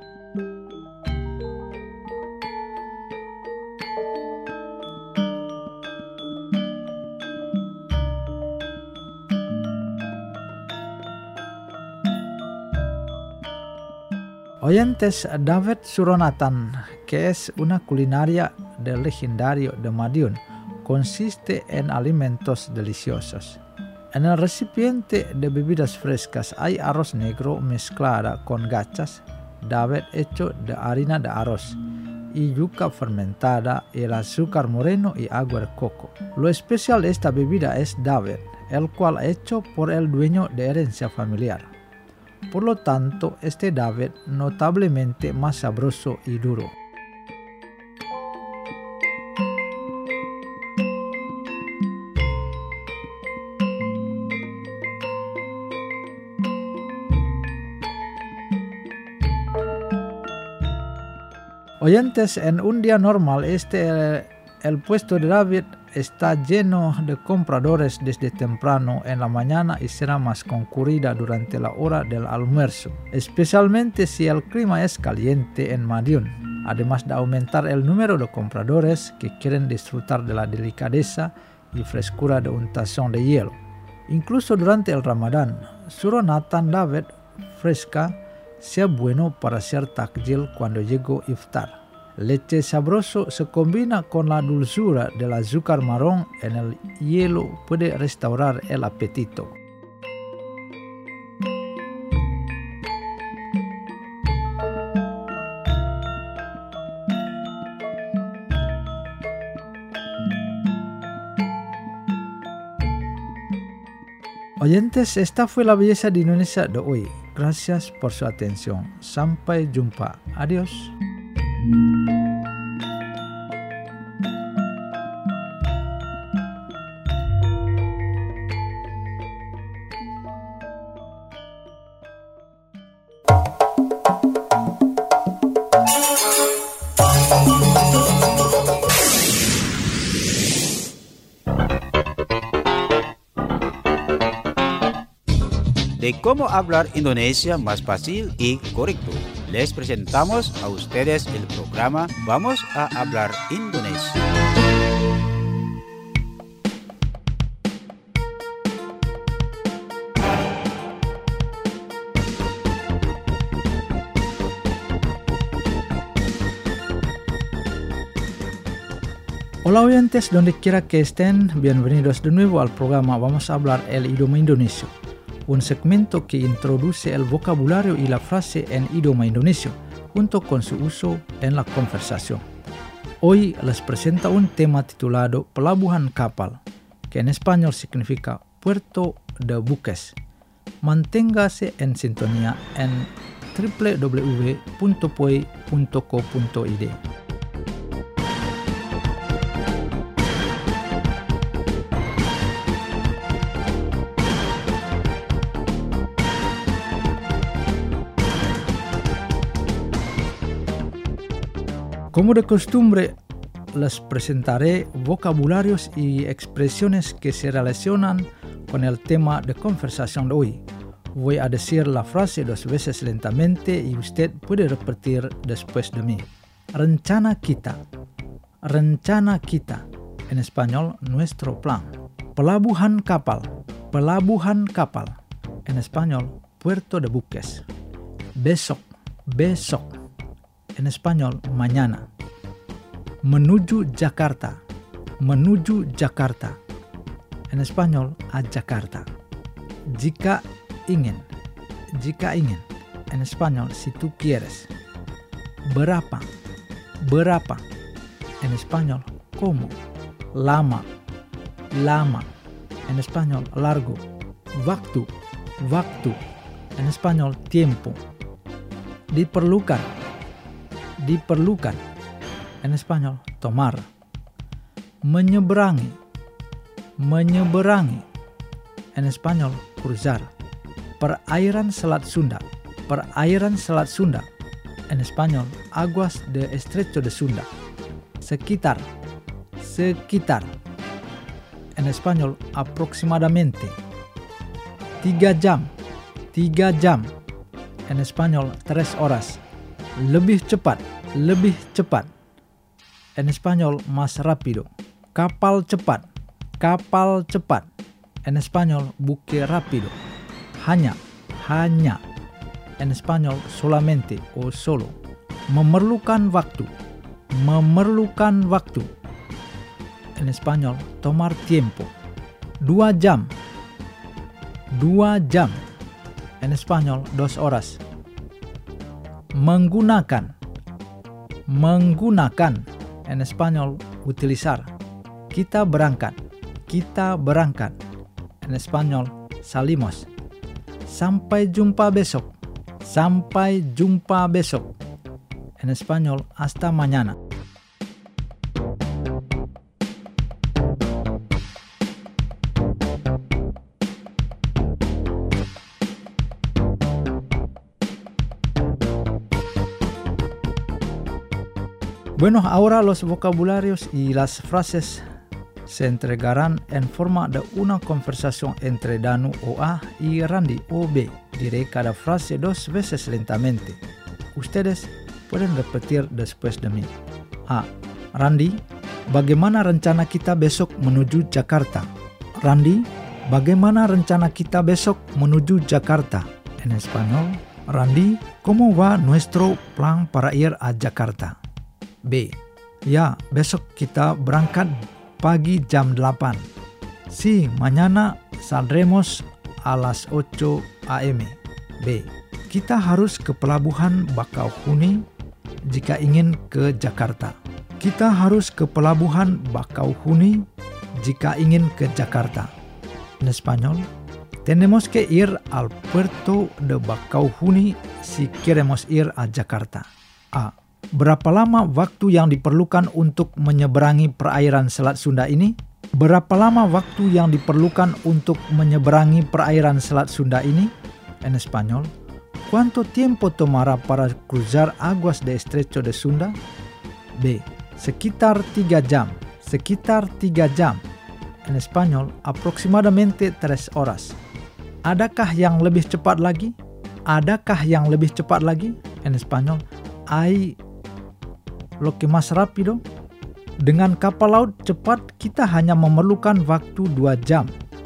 Oyentes, Dawet Suronatan, que es una culinaria del legendario de Madiun, consiste en alimentos deliciosos. En el recipiente de bebidas frescas hay arroz negro mezclada con gachas, dawet hecho de harina de arroz, y yuca fermentada, el azúcar moreno y agua de coco. Lo especial de esta bebida es dawet, el cual hecho por el dueño de herencia familiar. Por lo tanto, este dawet notablemente más sabroso y duro. Oyentes, en un día normal este el, el puesto de dawet está lleno de compradores desde temprano en la mañana y será más concurrida durante la hora del almuerzo, especialmente si el clima es caliente en Madiun, además de aumentar el número de compradores que quieren disfrutar de la delicadeza y frescura de un tazón de hielo. Incluso durante el Ramadán, Suronatan dawet fresca sea bueno para hacer takjil cuando llegó iftar. Leche sabroso se combina con la dulzura del azúcar marrón en el hielo, puede restaurar el apetito. Oyentes, esta fue la belleza de Indonesia de hoy. Gracias por su atención. Sampai jumpa. Adiós. De cómo hablar Indonesia más fácil y correcto, les presentamos a ustedes el programa Vamos a hablar Indonesia. Hola oyentes, donde quiera que estén, bienvenidos de nuevo al programa Vamos a hablar el idioma indonesio, un segmento que introduce el vocabulario y la frase en idioma indonesio, junto con su uso en la conversación. Hoy les presento un tema titulado Pelabuhan Kapal, que en español significa Puerto de Buques. Manténgase en sintonía en w w w punto poi punto co punto i d. Como de costumbre, les presentaré vocabularios y expresiones que se relacionan con el tema de conversación de hoy. Voy a decir la frase dos veces lentamente y usted puede repetir después de mí. Rencana kita. Rencana kita. En español, nuestro plan. Pelabuhan kapal. Pelabuhan kapal. En español, puerto de buques. Besok. Besok. En español, mañana. Menuju Jakarta. Menuju Jakarta. En español, a Jakarta. Jika ingin. Jika ingin. En español, si tú quieres. Berapa. Berapa. En español, ¿cómo? Lama. Lama. En español, largo. Waktu. Waktu. En español, tiempo. Diperlukan. Diperlukan. En español, tomar. Menyeberangi. Menyeberangi. En español, cruzar. Perairan Selat Sunda. Perairan Selat Sunda. En español, aguas de Estrecho de Sunda. Sekitar. Sekitar. En español, aproximadamente. Tiga jam. Tiga jam. En español, tres horas. Lebih cepat. Lebih cepat. En español, más rápido. Kapal cepat. Kapal cepat. En español, buque rápido. Hanya. Hanya. En español, solamente o solo. Memerlukan waktu. Memerlukan waktu. En español, tomar tiempo. Dua jam. Dua jam. En español, dos horas. Menggunakan. Menggunakan. En español, utilizar. Kita berangkat. Kita berangkat. En español, salimos. Sampai jumpa besok. Sampai jumpa besok. En español, hasta mañana. Bueno, ahora los vocabularios y las frases se entregarán en forma de una conversación entre Danu o A y Randy o B. Diré cada frase dos veces lentamente. Ustedes pueden repetir después de mí. A. Randy, bagaimana rencana kita besok menuju Jakarta? Randy, bagaimana rencana kita besok menuju Jakarta? En español, Randy, ¿cómo va nuestro plan para ir a Jakarta? B. Ya, besok kita berangkat pagi jam delapan. Sí, mañana saldremos a las ocho a m. B. Kita harus ke pelabuhan Bakauheni jika ingin ke Jakarta. Kita harus ke pelabuhan Bakauheni jika ingin ke Jakarta. En español, tenemos que ir al puerto de Bakauheni si queremos ir a Jakarta. A. Berapa lama waktu yang diperlukan untuk menyeberangi perairan Selat Sunda ini? Berapa lama waktu yang diperlukan untuk menyeberangi perairan Selat Sunda ini? En español, ¿cuánto tiempo tomará para cruzar aguas de Estrecho de Sunda? B. Sekitar tiga jam. Sekitar tiga jam. En español, aproximadamente tres horas. Adakah yang lebih cepat lagi? Adakah yang lebih cepat lagi? En español, hay lo que más rápido. Dengan kapal laut cepat kita hanya memerlukan waktu dua jam.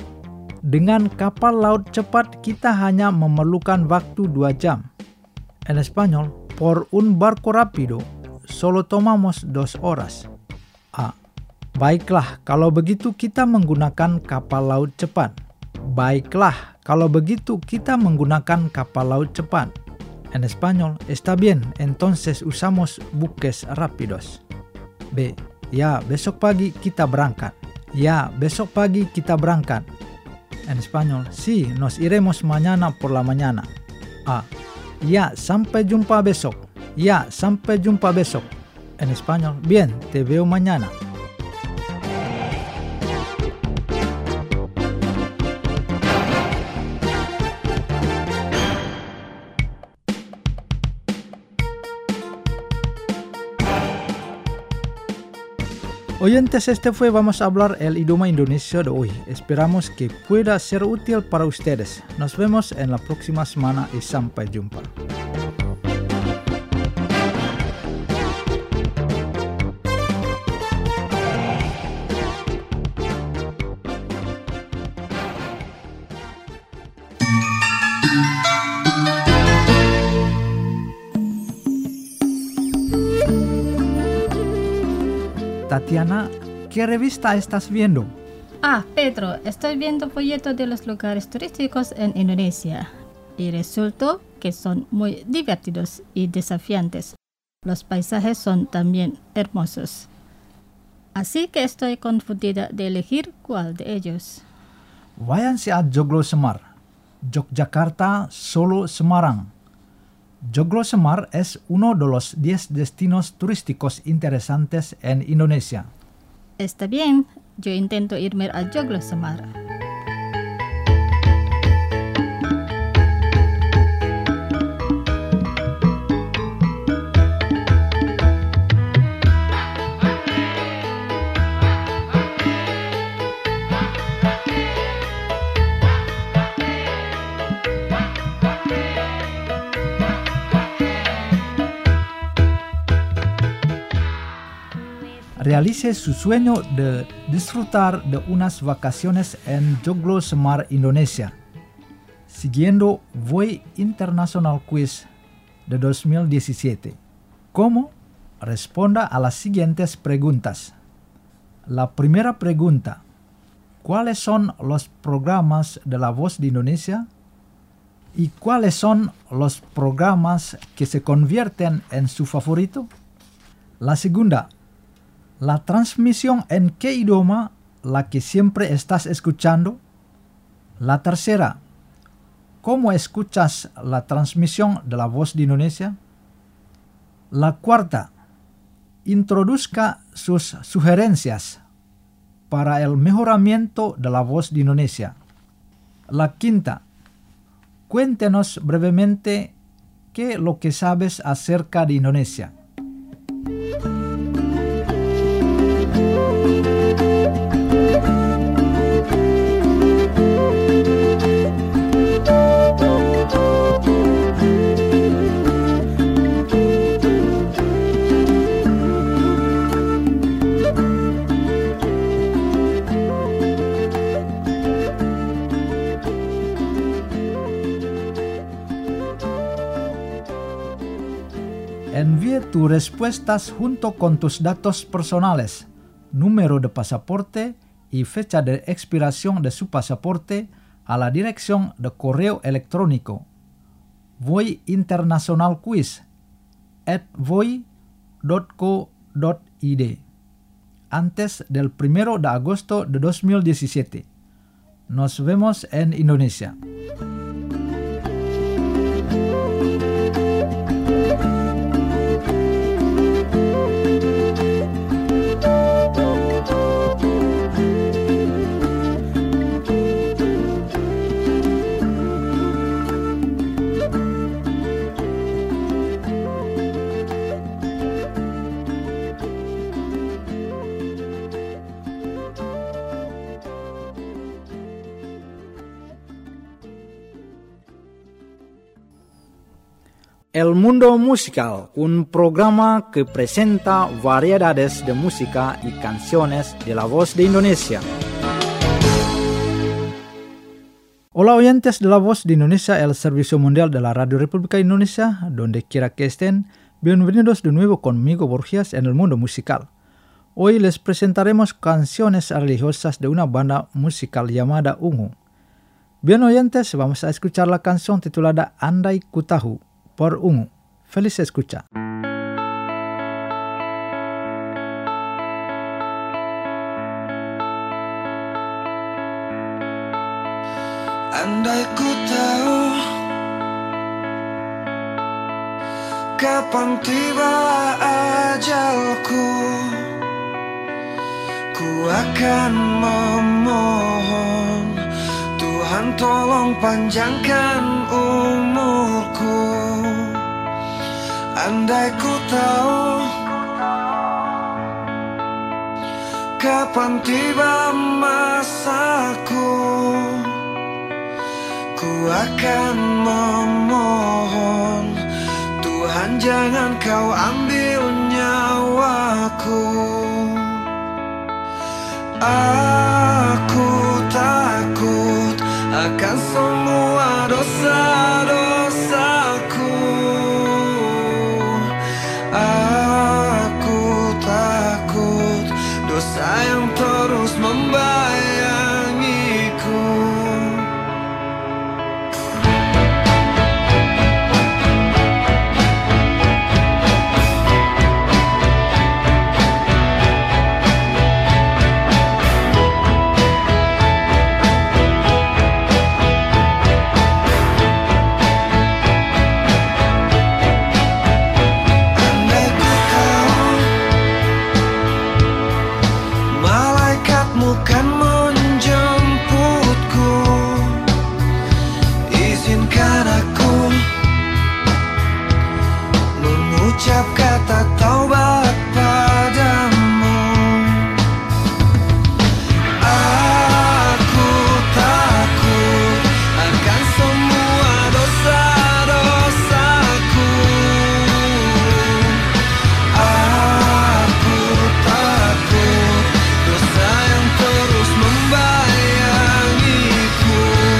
Dengan kapal laut cepat kita hanya memerlukan waktu dua jam. En español, por un barco rápido solo tomamos dos horas. A. Baiklah, kalau begitu kita menggunakan kapal laut cepat. Baiklah, kalau begitu kita menggunakan kapal laut cepat. En español, está bien, entonces usamos buques rápidos. B. Ya, besok pagi kita berangkat. Ya, besok pagi kita berangkat. En español, sí, nos iremos mañana por la mañana. A. Ya, sampai jumpa besok. Ya, sampai jumpa besok. En español, bien, te veo mañana. Oyentes, este fue Vamos a hablar el idioma Indonesia de hoy. Esperamos que pueda ser útil para ustedes. Nos vemos en la próxima semana y sampai jumpa. Tatiana, ¿qué revista estás viendo? Ah, Pedro, estoy viendo folletos de los lugares turísticos en Indonesia y resultó que son muy divertidos y desafiantes. Los paisajes son también hermosos. Así que estoy confundida de elegir cuál de ellos. Váyanse a Joglo Semar, Yogyakarta, Solo, Semarang. Joglo Semar es uno de los diez destinos turísticos interesantes en Indonesia. Está bien, yo intento irme a Joglo Semar. Realice su sueño de disfrutar de unas vacaciones en Joglo Semar, Indonesia, siguiendo Voy International Quiz de dos mil diecisiete. ¿Cómo? Responda a las siguientes preguntas. La primera pregunta: ¿cuáles son los programas de La Voz de Indonesia? ¿Y cuáles son los programas que se convierten en su favorito? La segunda: ¿la transmisión en qué idioma la que siempre estás escuchando? La tercera: ¿cómo escuchas la transmisión de La Voz de Indonesia? La cuarta: introduzca sus sugerencias para el mejoramiento de La Voz de Indonesia. La quinta: cuéntenos brevemente qué es lo que sabes acerca de Indonesia. Envíe tus respuestas junto con tus datos personales, número de pasaporte y fecha de expiración de su pasaporte a la dirección de correo electrónico voyinternationalquiz at voy punto co punto id antes del primero de agosto de dos mil diecisiete. Nos vemos en Indonesia. El Mundo Musical, un programa que presenta variedades de música y canciones de La Voz de Indonesia. Hola oyentes de La Voz de Indonesia, el servicio mundial de la Radio República Indonesia, donde quiera que estén, bienvenidos de nuevo conmigo Borgias en El Mundo Musical. Hoy les presentaremos canciones religiosas de una banda musical llamada Ungu. Bien oyentes, vamos a escuchar la canción titulada Andai Ku Tahu por Ungu. Feliz escucha. Andai ku tahu kapan tiba ajalku, ku akan memohon Tuhan tolong panjangkan umurku. Andai ku tahu kapan tiba masaku, ku akan memohon Tuhan jangan kau ambil nyawaku. Aku takut akan semua dosa-dosaku. Aku takut dosa yang terus membayangiku. Ucap kata taubat padamu. Aku takut akan semua dosa-dosaku. Aku takut dosa yang terus membayangiku.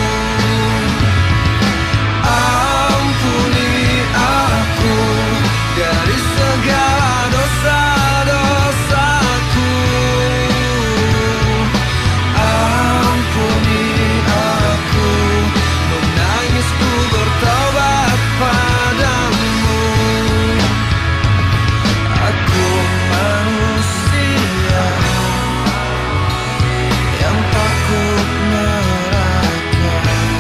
Ampuni aku dari segala dosa-dosaku. Ampuni aku, menangisku bertobat padamu. Aku manusia yang takut neraka,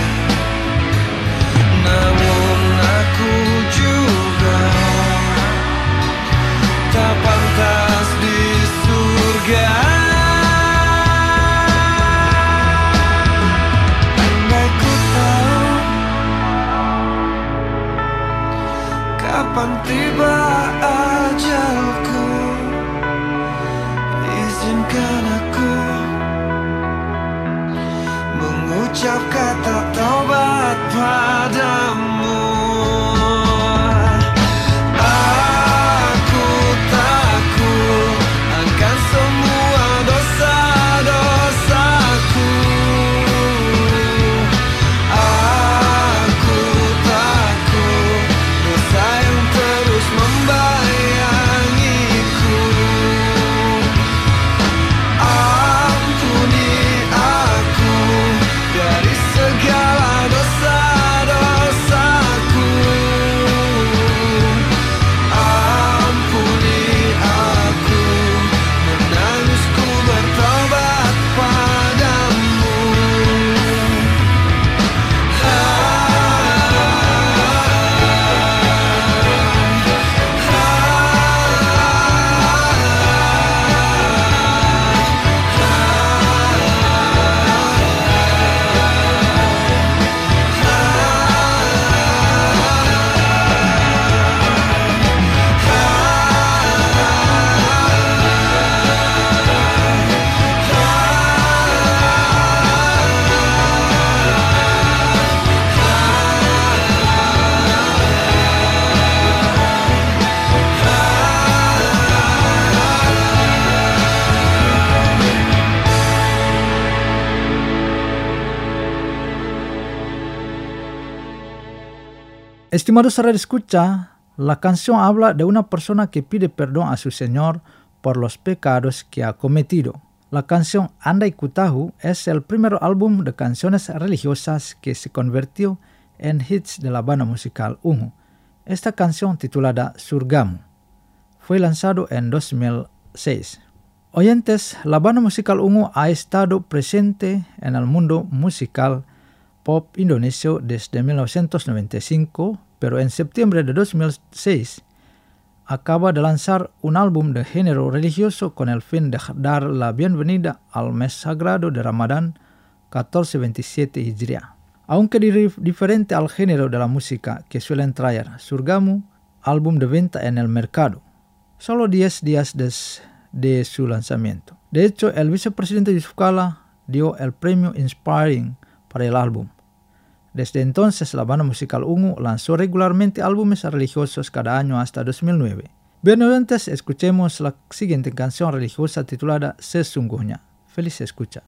namun aku juga tak pantas di surga. Andai ku tahu kapan tiba ajalku, izinkan aku mengucap kata taubat padamu. Estimados saudara escucha, la canción habla de una persona que pide perdón a su Señor por los pecados que ha cometido. La canción Andai Ku Tahu es el primer álbum de canciones religiosas que se convirtió en hits de la banda musical Ungu. Esta canción, titulada Surgamu, fue lanzado en dos mil seis. Oyentes, la banda musical Ungu ha estado presente en el mundo musical pop indonesio desde mil novecientos noventa y cinco, pero en septiembre de dos mil seis acaba de lanzar un álbum de género religioso con el fin de dar la bienvenida al mes sagrado de Ramadán catorce veintisiete Hijriah. Aunque dif- diferente al género de la música que suelen traer Surgamu, álbum de venta en el mercado, solo diez días des- de su lanzamiento. De hecho, el vicepresidente Yusuf Kala dio el premio Inspiring para el álbum. Desde entonces, la banda musical Ungu lanzó regularmente álbumes religiosos cada año hasta dos mil nueve. Bien, oyentes, escuchemos la siguiente canción religiosa titulada Sesungguhnya. Feliz escucha.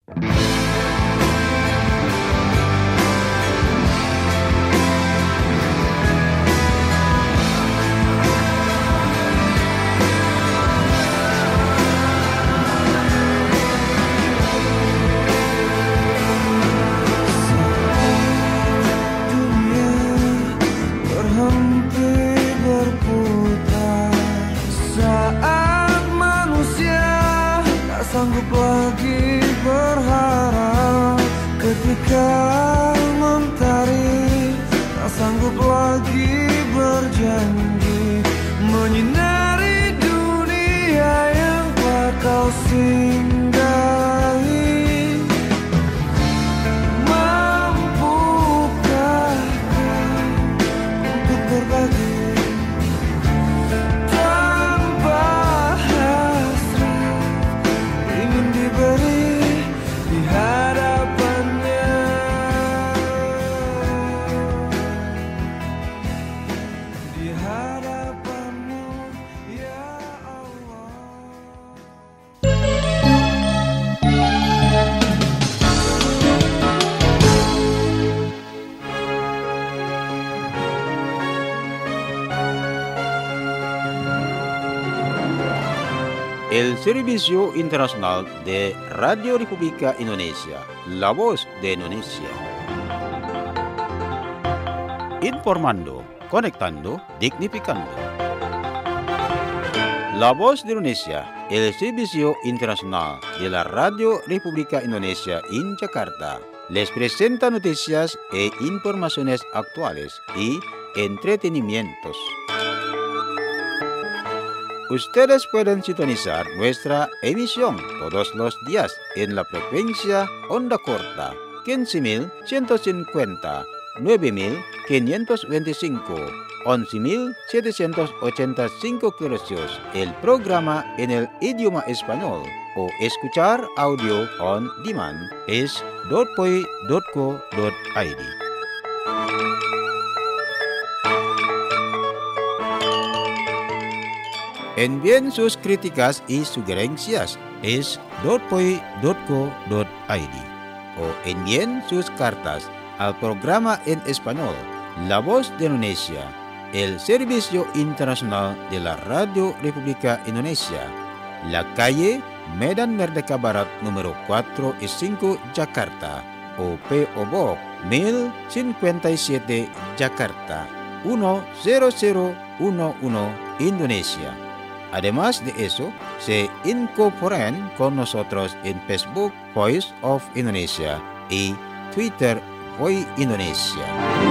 Sanggup lagi berharap ketika mentari, tak sanggup lagi berjanji menyinari dunia yang telah kau singgahi. Mampukah kau untuk berbagi El Servicio Internacional de Radio República Indonesia, La Voz de Indonesia. Informando, conectando, dignificando. La Voz de Indonesia, el Servicio Internacional de la Radio República Indonesia en Jakarta, les presenta noticias e informaciones actuales y entretenimientos. Ustedes pueden sintonizar nuestra emisión todos los días en la frecuencia onda corta quince mil ciento cincuenta, nueve mil quinientos veinticinco, once mil setecientos ochenta y cinco kHz, el programa en el idioma español, o escuchar audio on demand es dot poi dot co dot i d. Envíen sus críticas y sugerencias es dot poi dot co dot i d o envíen sus cartas al programa en español La Voz de Indonesia, el Servicio Internacional de la Radio República Indonesia, la calle Medan Merdeka Barat número cuatro y cinco Jakarta, o P O Box mil cincuenta y siete Jakarta, uno cero cero uno uno Indonesia. Además de eso, se incorporan con nosotros en Facebook Voice of Indonesia y Twitter Voice Indonesia.